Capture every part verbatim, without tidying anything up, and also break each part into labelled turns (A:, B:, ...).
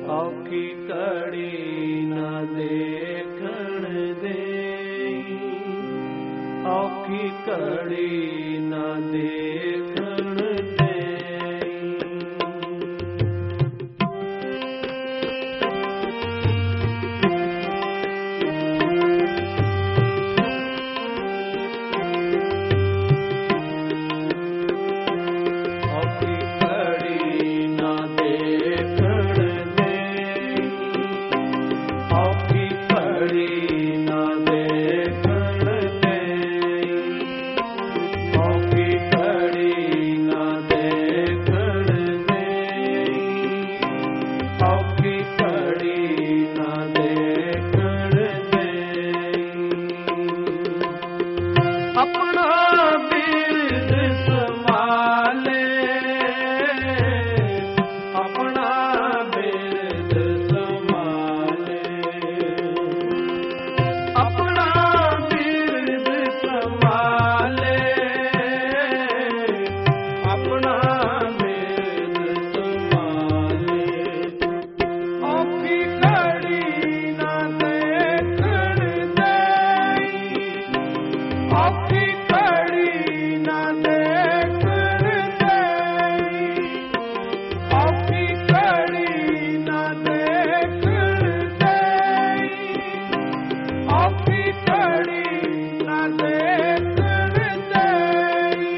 A: औखी कड़ी न देखण देई, औखी कड़ी न देखण देई। औखी कड़ी न देखण देई, औखी कड़ी न देखण देई, औखी कड़ी न देखण देई, औखी कड़ी न देखण देई। अपना बिरद संभाले, अपना बिरद संभाले, अपना बिरद संभाले, अपना बिरद संभाले। औखी कड़ी न देखण देई, औखी कड़ी न देखण देई, औखी कड़ी न देखण देई, औखी कड़ी न देखण देई।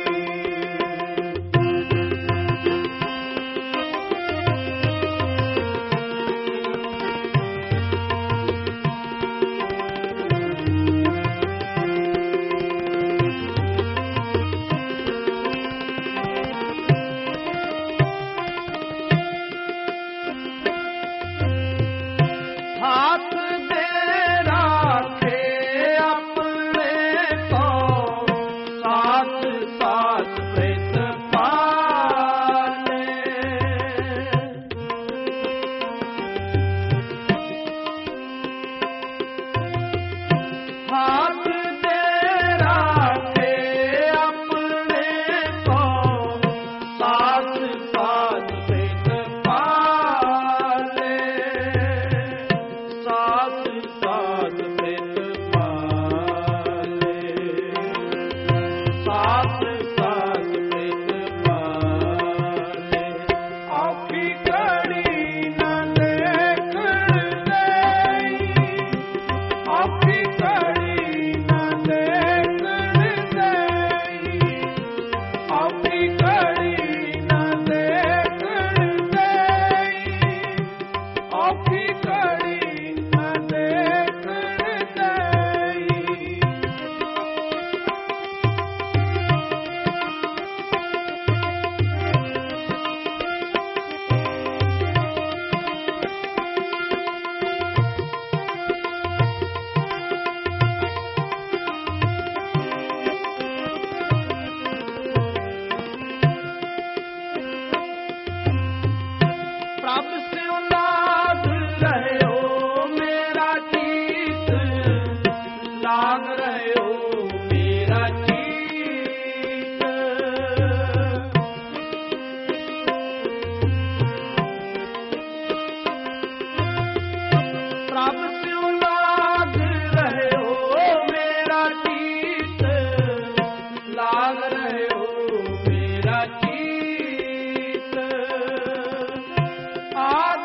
A: हाथ दे राखे अपने को, साथ साथ प्रेत पाले। हाथ दे राखे अपने को, साथ साथ प्रेत पाले, साथ साथ प्रेत पाले, साथ साथ प्रेत पाले। औखी कड़ी न देखण देई, औखी कड़ी न देखण देई, औखी कड़ी न देखण देई, औखी कड़ी न देखण देई। प्रभ से लाग रह्यो मेरा चीत, लाग रह्यो मेरा चीत। प्रभ से लाग रह्यो मेरा चीत, लाग रह्यो मेरा चीत। आ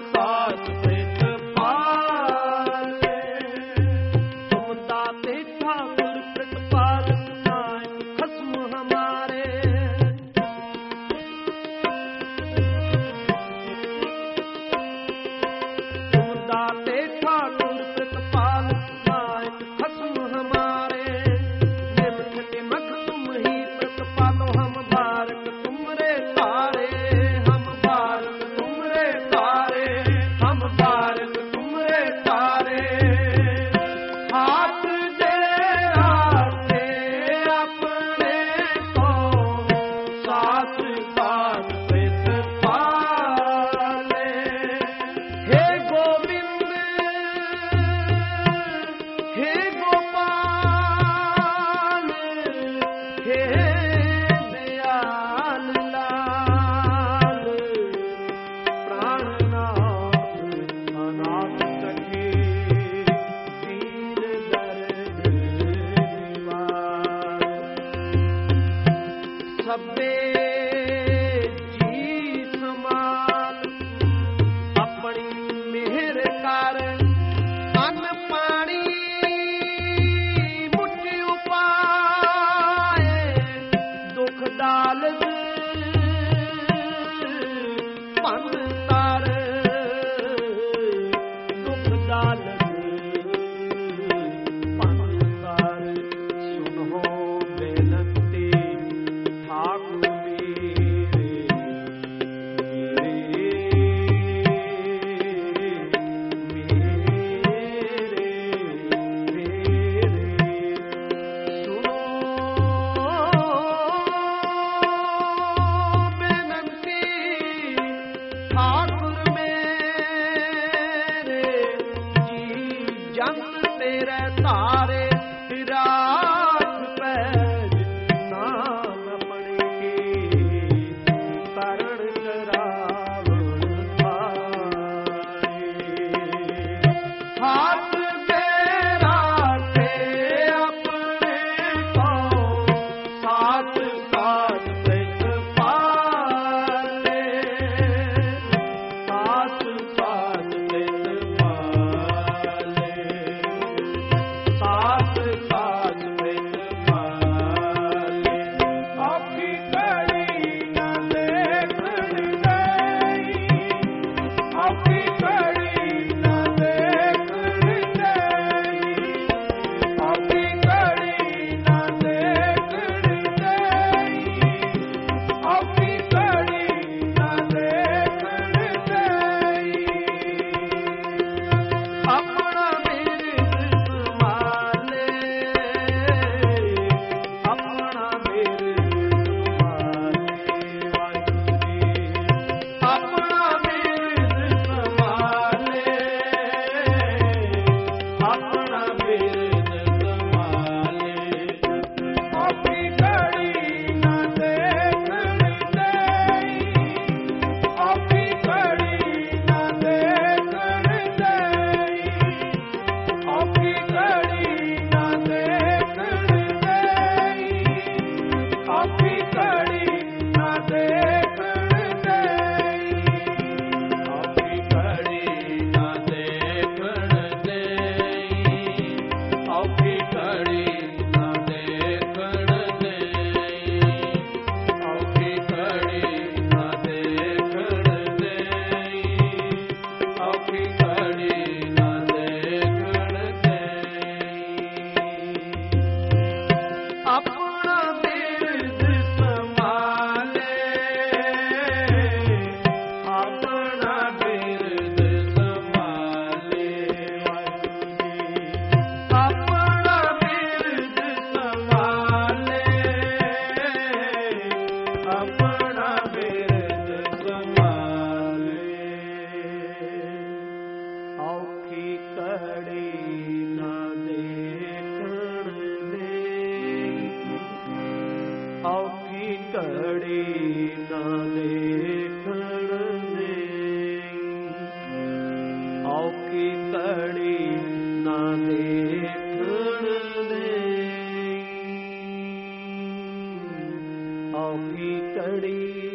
A: साथ प्रितपाले। तुम दाते ठाकुर प्रितपालक नायक खस्म हमारे। तुम दाते ठाकुर प्रितपालक नायक खस्म हमारे। निमख निमख तुम ही प्रितपालो हम बारक तुमरे तारे। हम बारक तुमरे तारे। हम बारक तुमरे तारे। हाथ दे राखे अपने को साथ साथ प्रितपाले। हे गोविंद हे गोपाल हे दयाल लाल। प्राणनाथ अनाथ सखे दीन दर्द निवार। सबे जी समान अपनी मेहर कर। अन्न पानी मुट्ठी उपाए। दुख दालत भन तर। दुख दालत भन तर। सुनो बेनती ठाकुर मेरे। तेरे तारे राख पैज नाम अपने के। करण करावन थारे। हाथ दे राखे अपने को साथ साथ प्रितपाले। साथ साथ प्रितपाले। साथ साथ प्रितपाले। औखी घड़ी न देखण देई। औखी घड़ी न देखण देई। औखी घड़ी न देखण देई। औखी घड़ी न देखण देई। अपना बिरद संभाले। अपना बिरद संभाले वाहिगुरू जी। अपना बिरद संभाले। अपना बिरद संभाले। औखी घड़ी न देखण देई। औखी घड़ी न देखण देई। औखी घड़ी न देखण देई। औखी घड़ी न देखण देई। औखी घड़ी न देखण देई। औखी घड़ी न देखण देई। औखी घड़ी न देखण देई। औखी घड़ी न देखण देई। अपना बिरद संभाले। अपना बिरद संभाले वाहिगुरू जी। अपना बिरद संभाले। अपना बिरद संभाले। औखी घड़ी न देखण देई। औखी घड़ी न देखण देई। औखी घड़ी न देखण देई। औखी घड़ी